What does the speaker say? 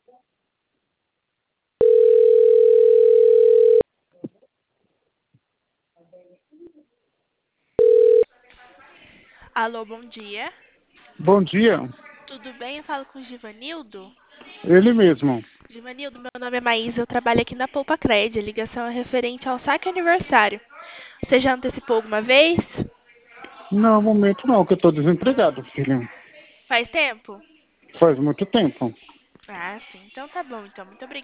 Alô, bom dia. Bom dia, Tudo bem? Eu falo com o Givanildo. ele mesmo. Givanildo, meu nome é Maísa, eu trabalho aqui na Poupa Cred. A ligação é referente ao saque aniversário. Você já antecipou alguma vez? Não, momento não, que eu tô desempregado, filho. Faz tempo? Faz muito tempo. Ah, sim. Então tá bom. Então, muito obrigada.